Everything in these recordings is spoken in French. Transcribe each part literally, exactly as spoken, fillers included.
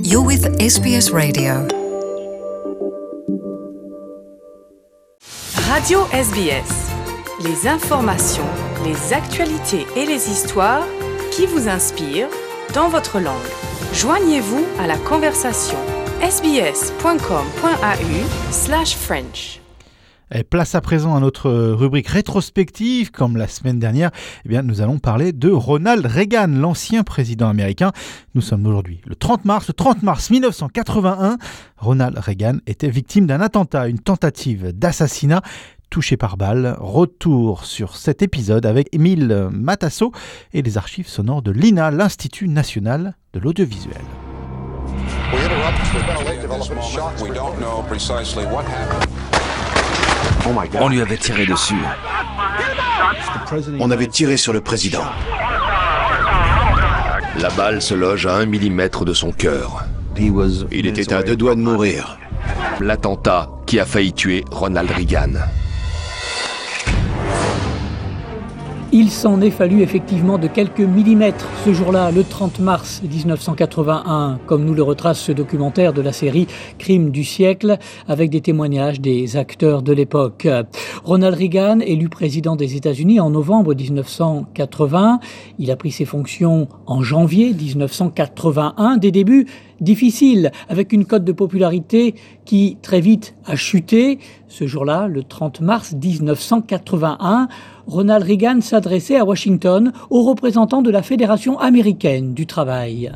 You're with S B S Radio. Radio S B S. Les informations, les actualités et les histoires qui vous inspirent dans votre langue. Joignez-vous à la conversation sbs.com.au slash French. Et place à présent à notre rubrique rétrospective. Comme la semaine dernière, eh bien, nous allons parler de Ronald Reagan, l'ancien président américain. Nous sommes aujourd'hui le trente mars, le trente mars mille neuf cent quatre-vingt-un. Ronald Reagan était victime d'un attentat, une tentative d'assassinat, touché par balle. Retour sur cet épisode avec Émile Matasso et les archives sonores de l'I N A, l'Institut national de l'audiovisuel. On lui avait tiré dessus. On avait tiré sur le président. La balle se loge à un millimètre de son cœur. Il était à deux doigts de mourir. L'attentat qui a failli tuer Ronald Reagan. Il s'en est fallu effectivement de quelques millimètres ce jour-là, le trente mars dix-neuf cent quatre-vingt-un, comme nous le retrace ce documentaire de la série Crime du siècle, avec des témoignages des acteurs de l'époque. Ronald Reagan, élu président des États-Unis en novembre dix-neuf cent quatre-vingts, il a pris ses fonctions en janvier dix-neuf cent quatre-vingt-un, des débuts difficiles, avec une cote de popularité qui très vite a chuté. Ce jour-là, le trente mars dix-neuf cent quatre-vingt-un, Ronald Reagan s'adressait à Washington aux représentants de la Fédération américaine du travail.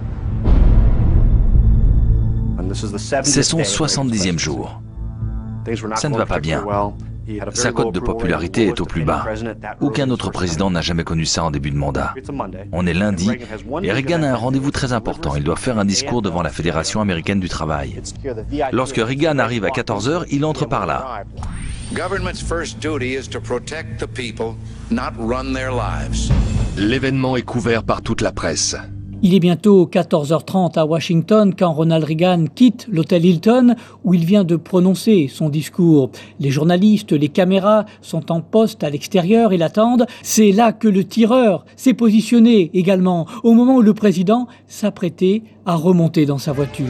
C'est son soixante-dixième jour. Ça ne va pas bien. Sa cote de popularité est au plus bas. Aucun autre président n'a jamais connu ça en début de mandat. On est lundi et Reagan a un rendez-vous très important. Il doit faire un discours devant la Fédération américaine du travail. Lorsque Reagan arrive à quatorze heures, il entre par là. L'événement est couvert par toute la presse. Il est bientôt quatorze heures trente à Washington quand Ronald Reagan quitte l'hôtel Hilton où il vient de prononcer son discours. Les journalistes, les caméras sont en poste à l'extérieur et l'attendent. C'est là que le tireur s'est positionné également au moment où le président s'apprêtait à remonter dans sa voiture.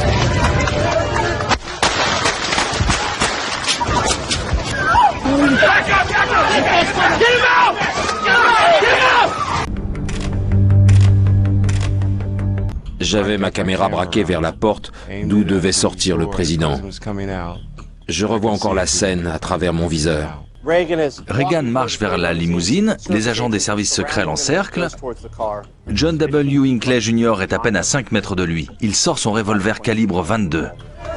J'avais ma caméra braquée vers la porte d'où devait sortir le président. Je revois encore la scène à travers mon viseur. Reagan marche vers la limousine, les agents des services secrets l'encerclent. John W. Hinckley junior est à peine à cinq mètres de lui. Il sort son revolver calibre vingt-deux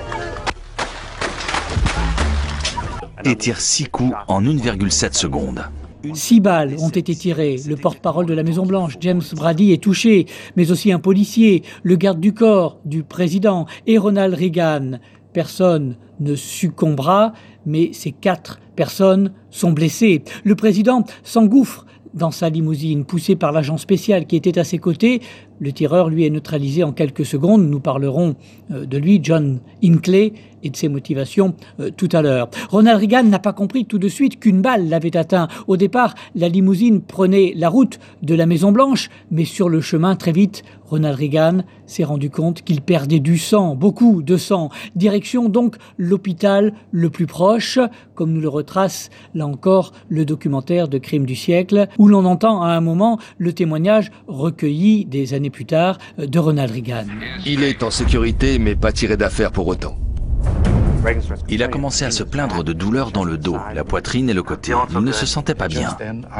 et tire six coups en une virgule sept secondes. Six balles ont été tirées. Le porte-parole de la Maison-Blanche, James Brady, est touché, mais aussi un policier, le garde du corps du président et Ronald Reagan. Personne ne succombera, mais ces quatre personnes sont blessées. Le président s'engouffre dans sa limousine, poussé par l'agent spécial qui était à ses côtés. Le tireur, lui, est neutralisé en quelques secondes. Nous parlerons de lui, John Hinckley, et de ses motivations euh, tout à l'heure. Ronald Reagan n'a pas compris tout de suite qu'une balle l'avait atteint. Au départ, la limousine prenait la route de la Maison-Blanche, mais sur le chemin, très vite, Ronald Reagan s'est rendu compte qu'il perdait du sang, beaucoup de sang. Direction donc l'hôpital le plus proche, comme nous le retrace, là encore, le documentaire de Crime du siècle, où l'on entend à un moment le témoignage recueilli des années plus tard de Ronald Reagan. Il est en sécurité, mais pas tiré d'affaire pour autant. Il a commencé à se plaindre de douleurs dans le dos, la poitrine et le côté. Il ne se sentait pas bien.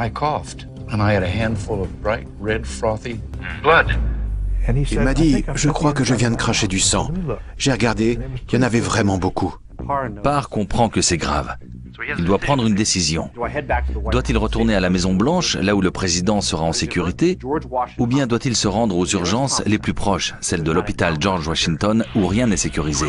Il m'a dit « Je crois que je viens de cracher du sang ». J'ai regardé, il y en avait vraiment beaucoup. Parr comprend que c'est grave. Il doit prendre une décision. Doit-il retourner à la Maison-Blanche, là où le président sera en sécurité, ou bien doit-il se rendre aux urgences les plus proches, celles de l'hôpital George Washington, où rien n'est sécurisé?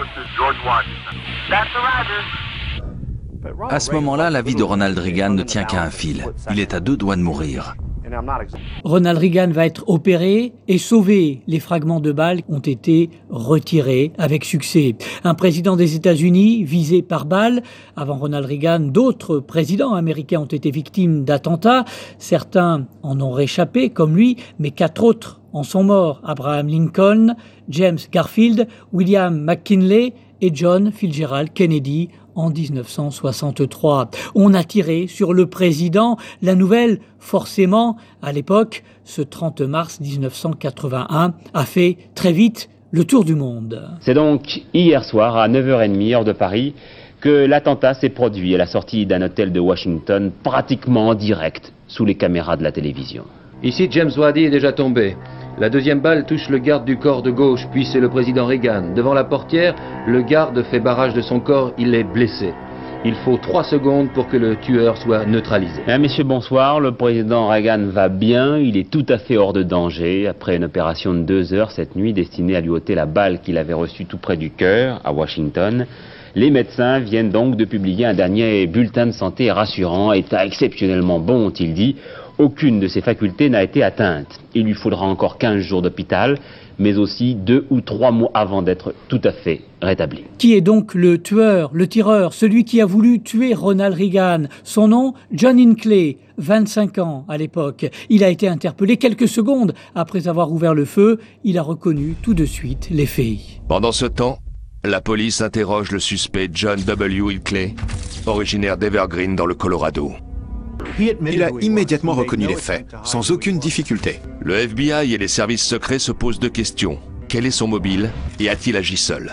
À ce moment-là, la vie de Ronald Reagan ne tient qu'à un fil. Il est à deux doigts de mourir. Ronald Reagan va être opéré et sauvé. Les fragments de balles ont été retirés avec succès. Un président des États-Unis visé par balle. Avant Ronald Reagan, d'autres présidents américains ont été victimes d'attentats. Certains en ont réchappé, comme lui, mais quatre autres en sont morts Abraham Lincoln, James Garfield, William McKinley et John Fitzgerald Kennedy en dix-neuf cent soixante-trois. On a tiré sur le président. La nouvelle, forcément, à l'époque, ce trente mars dix-neuf cent quatre-vingt-un, a fait très vite le tour du monde. C'est donc hier soir à neuf heures trente heure de Paris que l'attentat s'est produit à la sortie d'un hôtel de Washington, pratiquement en direct sous les caméras de la télévision. Ici, James Brady est déjà tombé. La deuxième balle touche le garde du corps de gauche, puis c'est le président Reagan. Devant la portière, le garde fait barrage de son corps, il est blessé. Il faut trois secondes pour que le tueur soit neutralisé. Bien, messieurs, bonsoir. Le président Reagan va bien. Il est tout à fait hors de danger. Après une opération de deux heures cette nuit destinée à lui ôter la balle qu'il avait reçue tout près du cœur, à Washington, les médecins viennent donc de publier un dernier bulletin de santé rassurant. État exceptionnellement bon, ont-ils dit. Aucune de ses facultés n'a été atteinte. Il lui faudra encore quinze jours d'hôpital, mais aussi deux ou trois mois avant d'être tout à fait rétabli. Qui est donc le tueur, le tireur, celui qui a voulu tuer Ronald Reagan? Son nom, John Hinckley, vingt-cinq ans à l'époque. Il a été interpellé quelques secondes après avoir ouvert le feu. Il a reconnu tout de suite les faits. Pendant ce temps, la police interroge le suspect John W. Hinckley, originaire d'Evergreen dans le Colorado. Il a immédiatement reconnu les faits, sans aucune difficulté. Le F B I et les services secrets se posent deux questions. Quel est son mobile et a-t-il agi seul?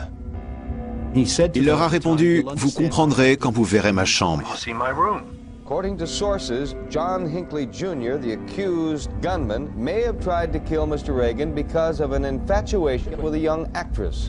Il leur a répondu « Vous comprendrez quand vous verrez ma chambre ». According to sources, John Hinckley Junior, the accused gunman, may have tried to kill Mister Reagan because of an infatuation with a young actress.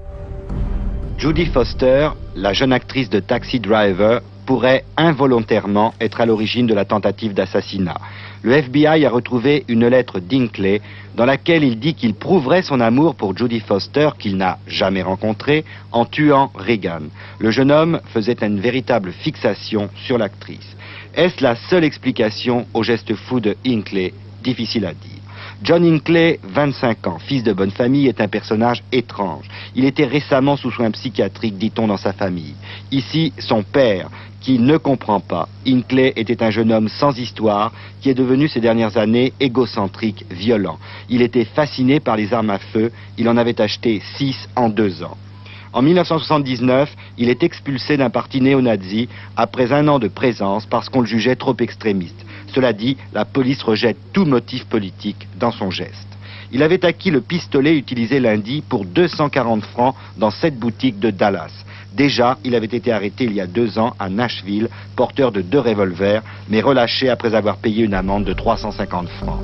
Judy Foster, la jeune actrice de Taxi Driver, pourrait involontairement être à l'origine de la tentative d'assassinat. Le F B I a retrouvé une lettre d'Hinckley dans laquelle il dit qu'il prouverait son amour pour Judy Foster, qu'il n'a jamais rencontrée, en tuant Reagan. Le jeune homme faisait une véritable fixation sur l'actrice. Est-ce la seule explication au geste fou de Hinckley? Difficile à dire. John Hinckley, vingt-cinq ans, fils de bonne famille, est un personnage étrange. Il était récemment sous soins psychiatriques, dit-on, dans sa famille. Ici, son père, qui ne comprend pas. Hinckley était un jeune homme sans histoire, qui est devenu ces dernières années égocentrique, violent. Il était fasciné par les armes à feu, il en avait acheté six en deux ans. En mille neuf cent soixante-dix-neuf, il est expulsé d'un parti néo-nazi après un an de présence parce qu'on le jugeait trop extrémiste. Cela dit, la police rejette tout motif politique dans son geste. Il avait acquis le pistolet utilisé lundi pour deux cent quarante francs dans cette boutique de Dallas. Déjà, il avait été arrêté il y a deux ans à Nashville, porteur de deux revolvers, mais relâché après avoir payé une amende de trois cent cinquante francs.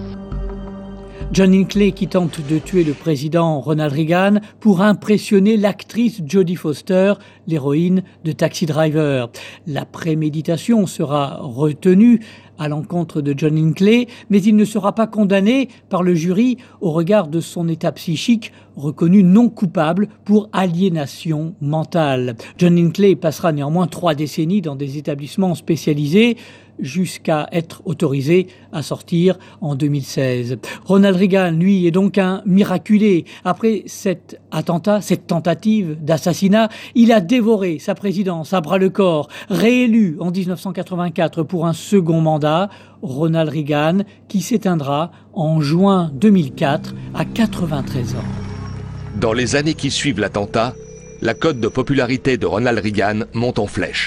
John Hinckley qui tente de tuer le président Ronald Reagan pour impressionner l'actrice Jodie Foster, l'héroïne de Taxi Driver. La préméditation sera retenue à l'encontre de John Hinckley, mais il ne sera pas condamné par le jury au regard de son état psychique reconnu non coupable pour aliénation mentale. John Hinckley passera néanmoins trois décennies dans des établissements spécialisés jusqu'à être autorisé à sortir en deux mille seize. Ronald Reagan, lui, est donc un miraculé. Après cet attentat, cette tentative d'assassinat, il a dévoré sa présidence à bras-le-corps. Réélu en dix-neuf cent quatre-vingt-quatre pour un second mandat, Ronald Reagan, qui s'éteindra en juin deux mille quatre à quatre-vingt-treize ans. Dans les années qui suivent l'attentat, la cote de popularité de Ronald Reagan monte en flèche.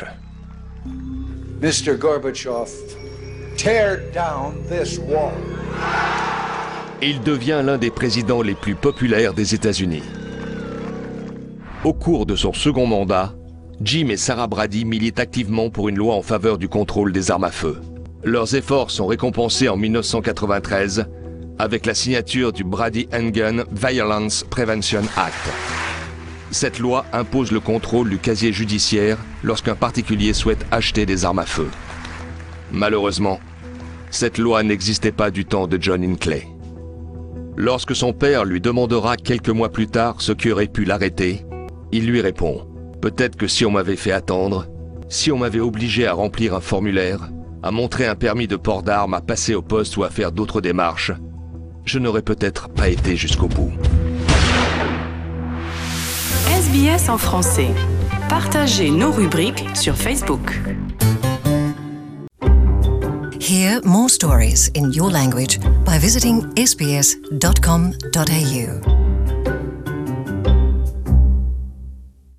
Mister Gorbachev, tear down this wall. Il devient l'un des présidents les plus populaires des États-Unis. Au cours de son second mandat, Jim et Sarah Brady militent activement pour une loi en faveur du contrôle des armes à feu. Leurs efforts sont récompensés en mille neuf cent quatre-vingt-treize avec la signature du Brady Handgun Violence Prevention Act. Cette loi impose le contrôle du casier judiciaire lorsqu'un particulier souhaite acheter des armes à feu. Malheureusement, cette loi n'existait pas du temps de John Hinckley. Lorsque son père lui demandera quelques mois plus tard ce qui aurait pu l'arrêter, il lui répond « Peut-être que si on m'avait fait attendre, si on m'avait obligé à remplir un formulaire, à montrer un permis de port d'armes, à passer au poste ou à faire d'autres démarches, je n'aurais peut-être pas été jusqu'au bout. » S B S en français. Partagez nos rubriques sur Facebook. Hear more stories in your language by visiting s b s dot com dot a u.